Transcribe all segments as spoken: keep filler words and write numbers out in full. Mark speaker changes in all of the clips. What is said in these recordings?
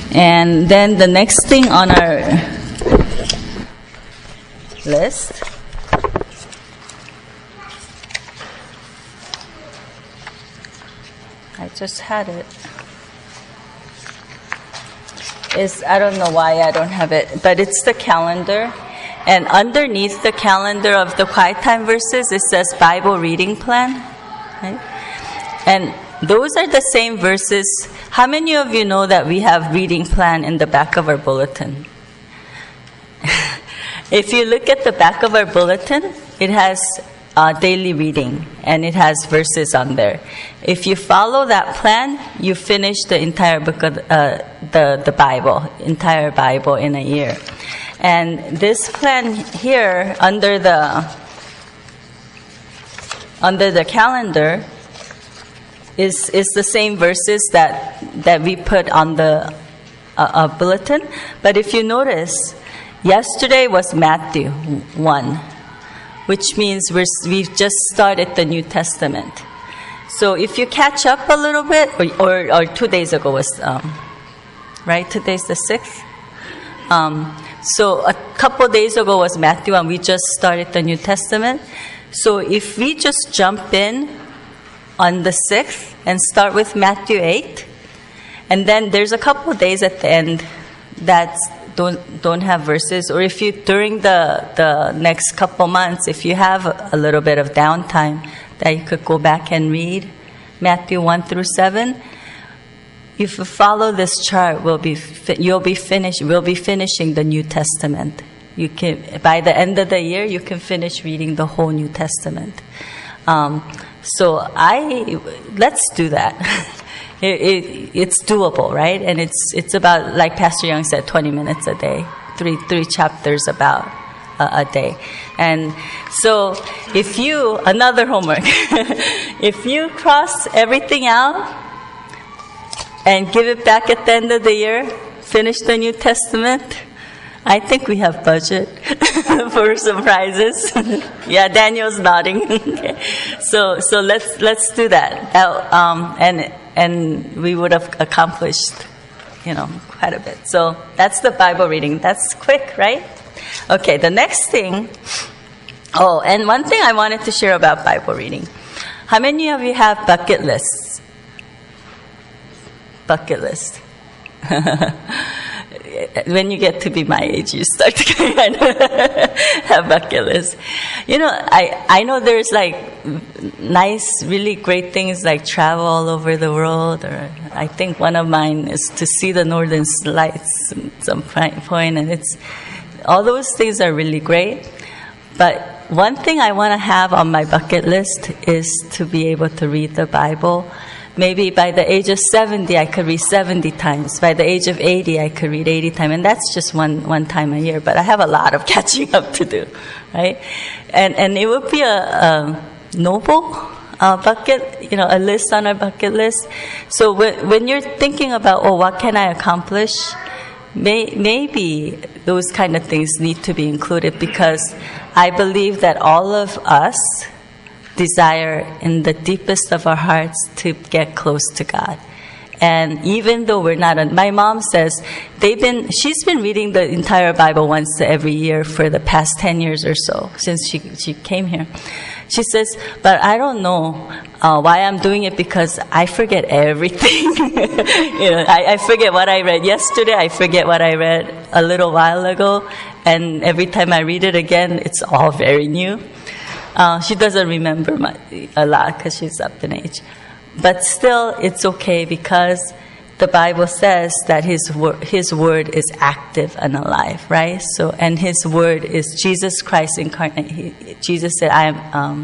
Speaker 1: And then the next thing on our list I just had it. Is I don't know why I don't have it, but it's the calendar. And underneath the calendar of the Quiet Time verses, it says Bible reading plan. Right? And those are the same verses. How many of you know that we have reading plan in the back of our bulletin? If you look at the back of our bulletin, it has uh, daily reading, and it has verses on there. If you follow that plan, you finish the entire book of uh, the the Bible, entire Bible in a year. And this plan here, under the under the calendar, is is the same verses that that we put on the uh, uh, bulletin. But if you notice, yesterday was Matthew one, which means we're, we've just started the New Testament. So if you catch up a little bit, or or, or two days ago was um, right. Today's the sixth. Um, so a couple days ago was Matthew, and we just started the New Testament. So if we just jump in on the sixth and start with Matthew eight, and then there's a couple days at the end that don't don't have verses, or if you during the the next couple months, if you have a little bit of downtime, that you could go back and read Matthew one through seven. If you follow this chart, we'll be you'll be finished. We'll be finishing the New Testament. You can by the end of the year, you can finish reading the whole New Testament. Um, so I let's do that. it, it, it's doable, right? And it's it's about, like Pastor Young said, twenty minutes a day, three three chapters about a, a day. And so, if you another homework, if you cross everything out and give it back at the end of the year, finish the New Testament, I think we have budget for surprises. Yeah, Daniel's nodding. Okay. So, so let's let's do that. that um, and and we would have accomplished, you know, quite a bit. So that's the Bible reading. That's quick, right? Okay. The next thing. Oh, and one thing I wanted to share about Bible reading. How many of you have bucket lists? Bucket list. When you get to be my age, you start to kind of have bucket lists. You know, I, I know there's like nice, really great things like travel all over the world, or I think one of mine is to see the Northern Lights at some point, and it's all those things are really great. But one thing I want to have on my bucket list is to be able to read the Bible. Maybe by the age of seventy, I could read seventy times. By the age of eighty, I could read eighty times. And that's just one, one time a year. But I have a lot of catching up to do, right? And and it would be a, a noble uh, bucket, you know, a list on our bucket list. So when, when you're thinking about, oh, what can I accomplish? May, maybe those kind of things need to be included, because I believe that all of us desire in the deepest of our hearts to get close to God. And even though we're not, on, my mom says they've been, she's been reading the entire Bible once every year for the past ten years or so since she she came here. She says, but I don't know uh, why I'm doing it, because I forget everything. you know, I, I forget what I read yesterday. I forget what I read a little while ago, and every time I read it again, it's all very new. Uh, she doesn't remember much, a lot because she's up in age. But still, it's okay, because the Bible says that His word, His word is active and alive, right? So, and His word is Jesus Christ incarnate. He, Jesus said, "I am." Um,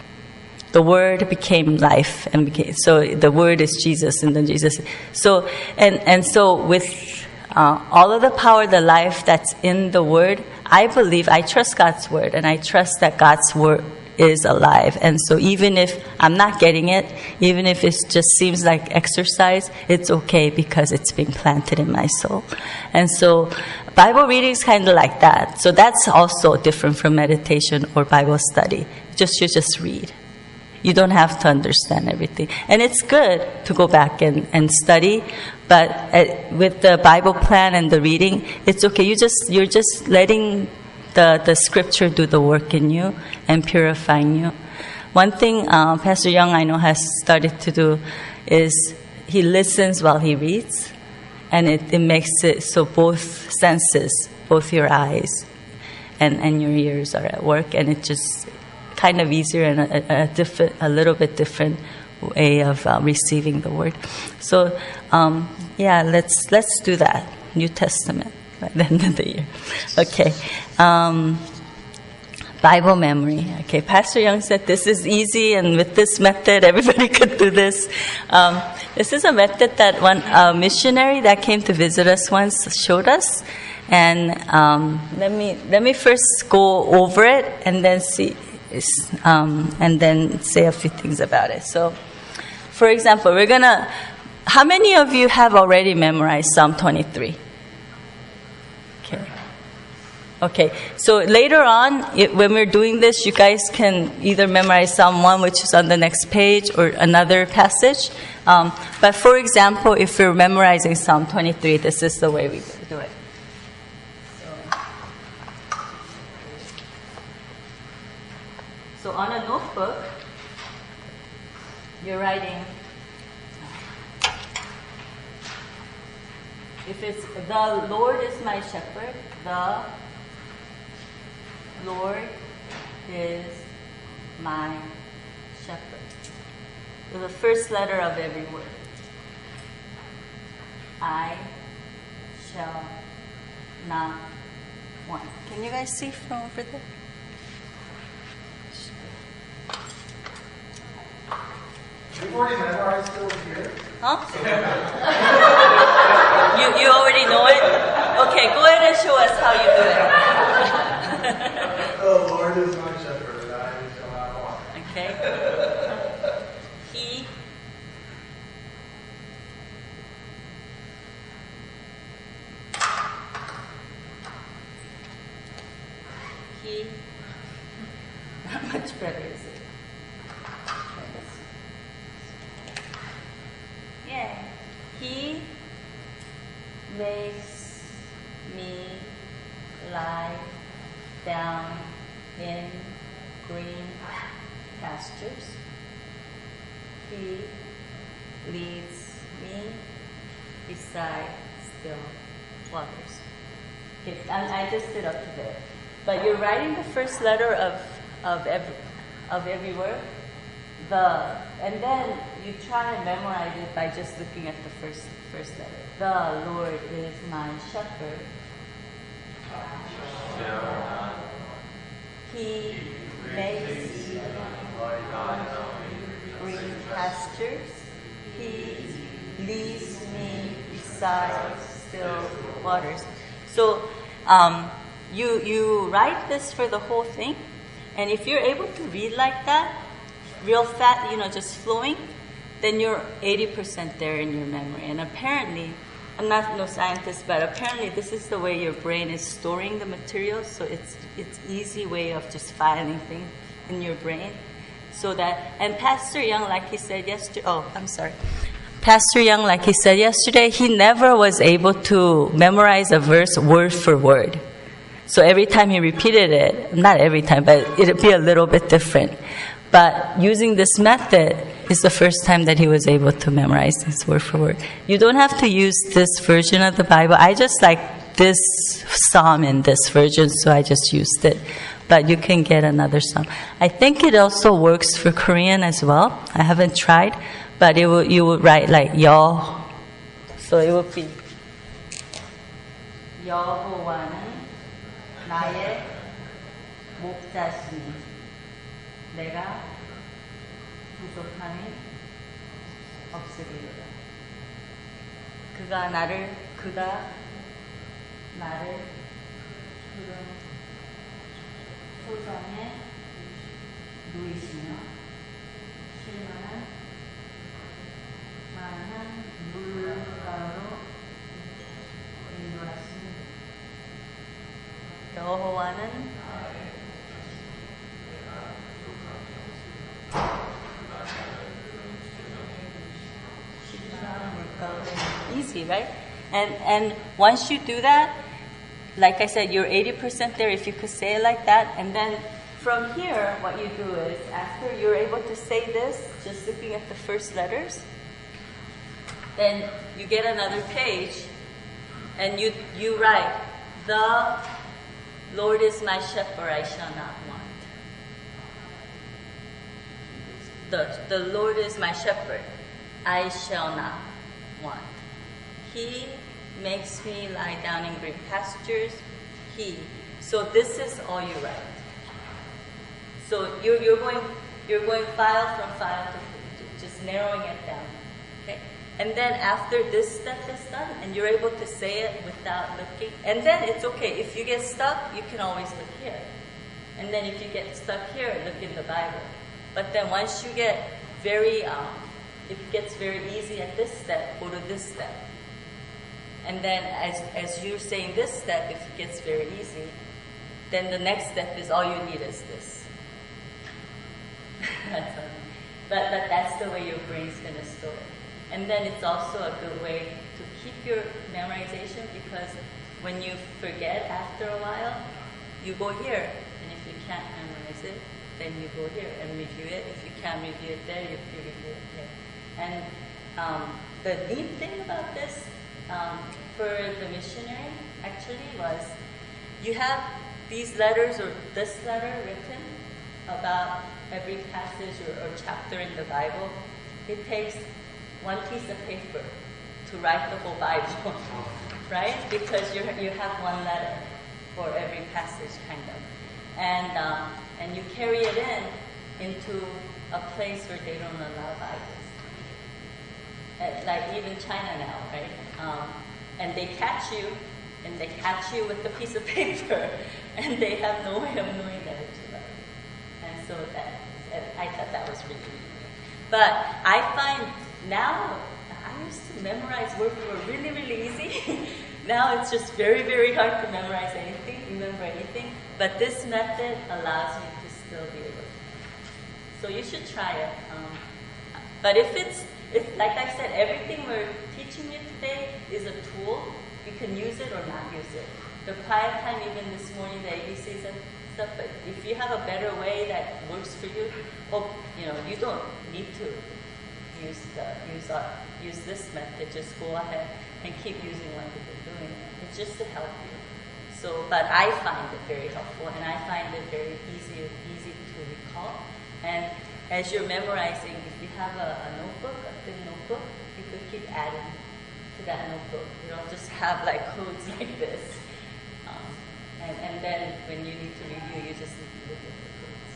Speaker 1: the Word became life, and became, so the Word is Jesus, and then Jesus. So, and and so with uh, all of the power, the life that's in the Word, I believe, I trust God's Word, and I trust that God's Word is alive. And so even if I'm not getting it, even if it just seems like exercise, it's okay, because it's being planted in my soul. And so Bible reading is kind of like that. So that's also different from meditation or Bible study. Just you just read. You don't have to understand everything. And it's good to go back and, and study, But uh, with the Bible plan and the reading, it's okay. You just you're just letting the the scripture do the work in you and purifying you. One thing uh, Pastor Young I know has started to do is he listens while he reads, and it, it makes it so both senses, both your eyes and, and your ears are at work, and it just kind of easier and a, a, different, a little bit different way of uh, receiving the word. So, um, yeah, let's let's do that. New Testament by the end of the year. Okay. Um, Bible memory. Okay, Pastor Young said this is easy, and with this method, everybody could do this. Um, this is a method that one uh, missionary that came to visit us once showed us. And um, let me let me first go over it, and then see, um, and then say a few things about it. So, for example, we're gonna. How many of you have already memorized Psalm twenty-three? Okay. Okay, so later on, it, when we're doing this, you guys can either memorize Psalm one, which is on the next page, or another passage. Um, but for example, if you're memorizing Psalm twenty-three, this is the way we do it. So, so on a notebook, you're writing, if it's, the Lord is my shepherd, the Lord is my shepherd. So the first letter of every word. I shall not want. Can you guys see from over there?
Speaker 2: You've already memorized it over here?
Speaker 1: Huh? you, you already know it? Okay, go ahead and show us how you do it.
Speaker 2: The Lord is my shepherd, and I shall not want.
Speaker 1: Okay. He He not much better, is it? Yeah. He makes me lie down in green pastures. He leads me beside still waters. Okay, I, I just did up to there. But you're writing the first letter of of every of every word. The and then you try and memorize it by just looking at the first first letter. The Lord is my shepherd. He makes me green pastures. He leads me beside still waters. So um, you you write this for the whole thing, and if you're able to read like that, real fast, you know, just flowing, then you're eighty percent there in your memory. And apparently, I'm not no scientist, but apparently this is the way your brain is storing the material. So it's it's easy way of just filing things in your brain, so that. And Pastor Young, like he said yesterday. Oh, I'm sorry. Pastor Young, like he said yesterday, he never was able to memorize a verse word for word. So every time he repeated it, not every time, but it'd be a little bit different. But using this method is the first time that he was able to memorize this word for word. You don't have to use this version of the Bible. I just like this psalm in this version, so I just used it. But you can get another psalm. I think it also works for Korean as well. I haven't tried, but it will, you would write like 여. So it would be 여호와는 나의 목자시니 내가 부족함이 없으리로다. 그가 나를 그가 나를 푸른 소정에 누이시며 쉴만한 많은 물가로 인도하시니 여호와는 easy, right? And and once you do that, like I said, you're eighty percent there if you could say it like that. And then from here, what you do is, after you're able to say this, just looking at the first letters, then you get another page, and you you write, "The Lord is my shepherd, I shall not want." The, the Lord is my shepherd, I shall not want. He makes me lie down in green pastures. He. So this is all you write. So you're, you're going you're going file from file to, to just narrowing it down. Okay? And then after this step is done, and you're able to say it without looking, and then it's okay. If you get stuck, you can always look here. And then if you get stuck here, look in the Bible. But then once you get very, um, it gets very easy at this step, go to this step. And then as as you're saying this step, if it gets very easy, then the next step is all you need is this. That's all. But, but that's the way your brain's going to store it. And then it's also a good way to keep your memorization, because when you forget after a while, you go here, and if you can't memorize it, then you go here and review it. If you can't review it there, you, you review it there. And um, the neat thing about this um, for the missionary actually was, you have these letters or this letter written about every passage or, or chapter in the Bible. It takes one piece of paper to write the whole Bible, right? Because you you have one letter for every passage, kind of. And um, and you carry it in into a place where they don't allow Bibles. Uh, like even China now, right? Um, and they catch you, and they catch you with the piece of paper, and they have no way of knowing that it's your Bible. And so that, I thought that was really, really neat. But I find now, I used to memorize words that were really, really easy. Now it's just very, very hard to memorize anything, remember anything. But this method allows you to still be able to. So you should try it. Um, but if it's, if, like I said, everything we're teaching you today is a tool. You can use it or not use it. The quiet time, even this morning, the A B Cs and stuff, but if you have a better way that works for you, oh, you know, you don't need to use the, use our, use this method. Just go ahead and keep using what you've been doing. It's just to help you. So, but I find it very helpful, and I find it very easy, easy to recall. And as you're memorizing, if you have a, a notebook, a thin notebook, you could keep adding to that notebook. You don't just have like codes like this. Um, and, and then when you need to review, you just need to look at the codes.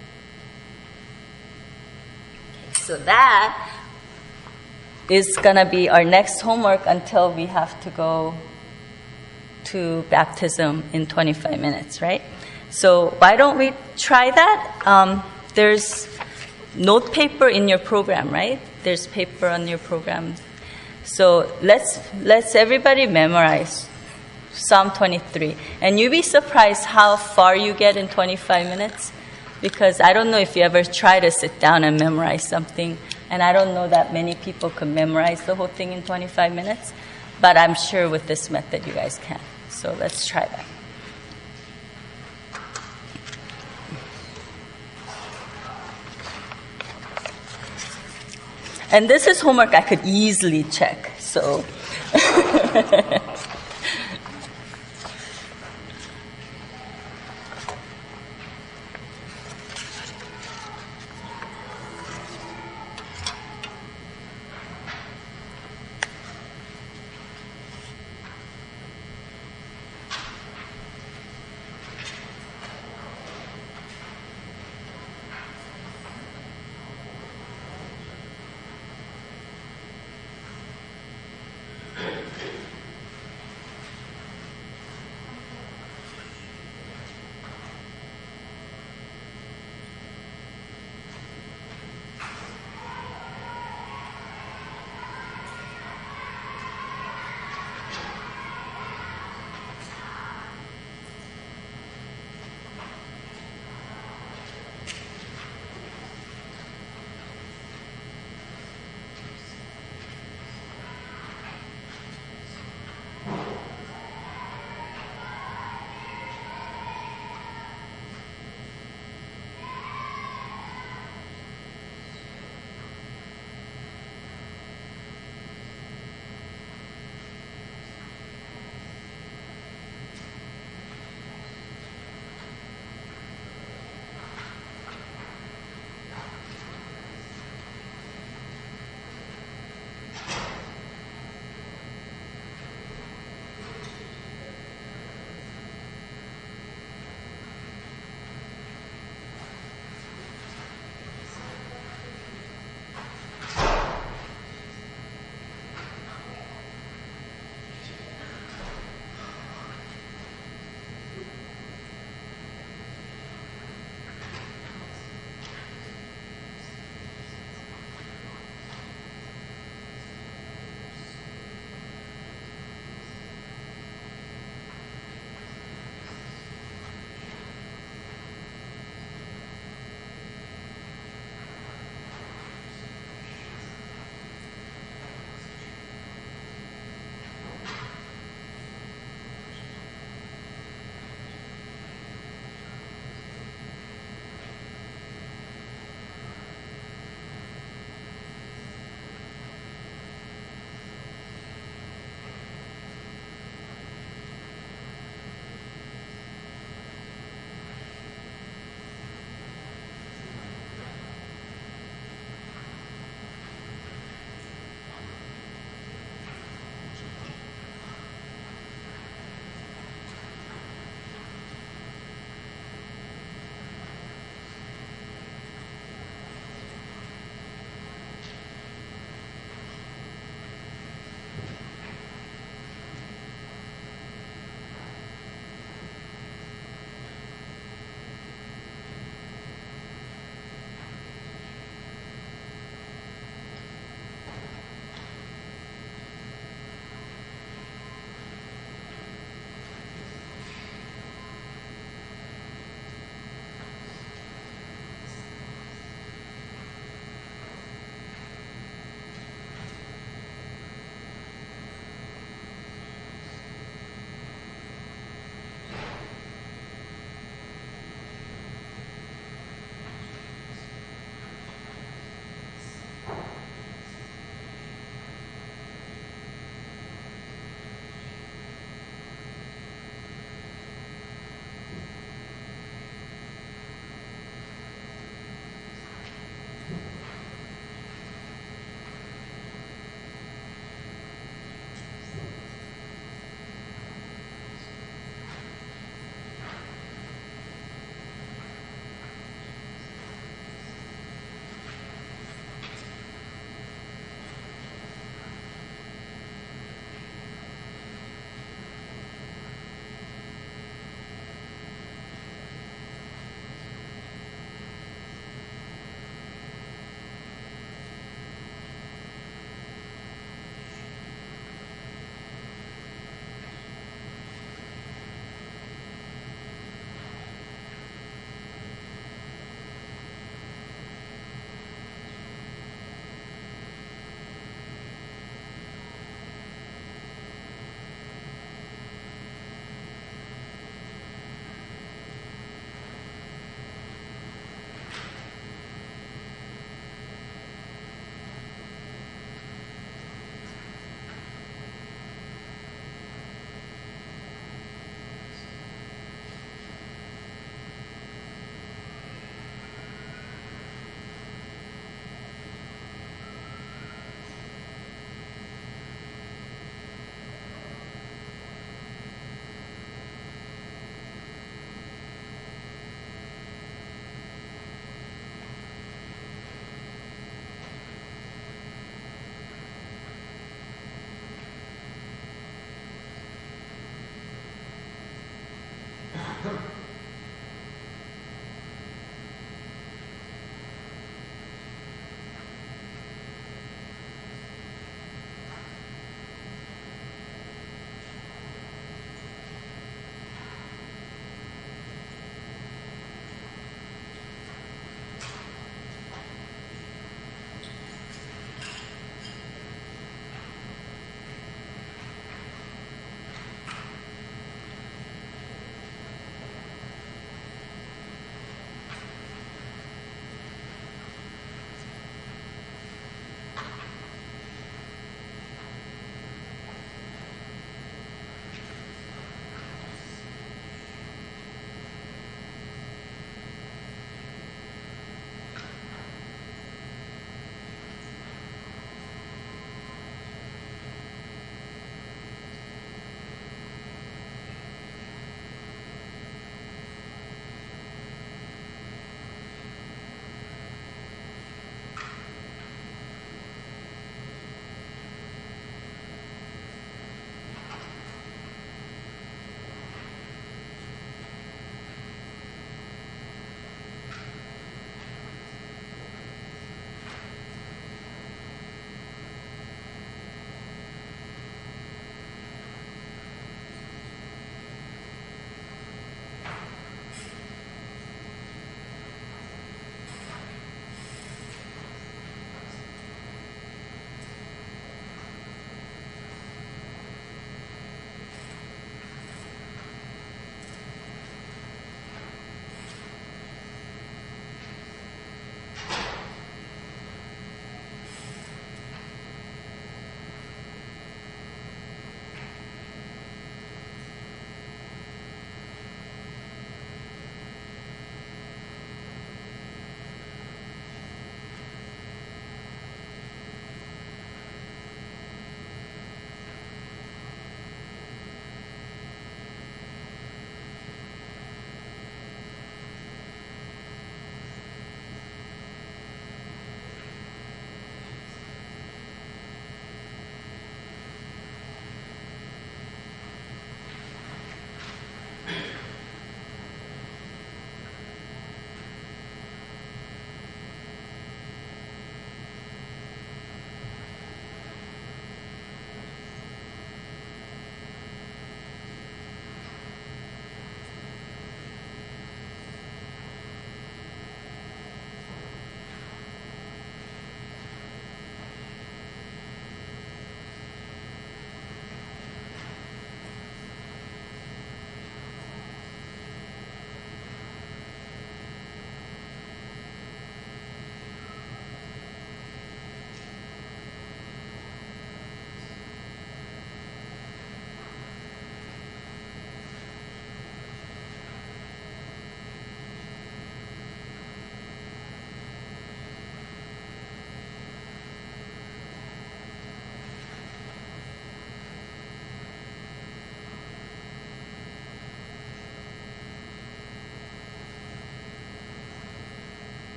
Speaker 1: Okay, so that is going to be our next homework until we have to go to baptism in twenty-five minutes, right? So why don't we try that? Um, there's note paper in your program, right? There's paper on your program. So let's let's everybody memorize Psalm twenty-three. And you'll be surprised how far you get in twenty-five minutes. Because I don't know if you ever try to sit down and memorize something. And I don't know that many people can memorize the whole thing in twenty-five minutes. But I'm sure with this method you guys can. So let's try that. And this is homework I could easily check. So
Speaker 2: Huh.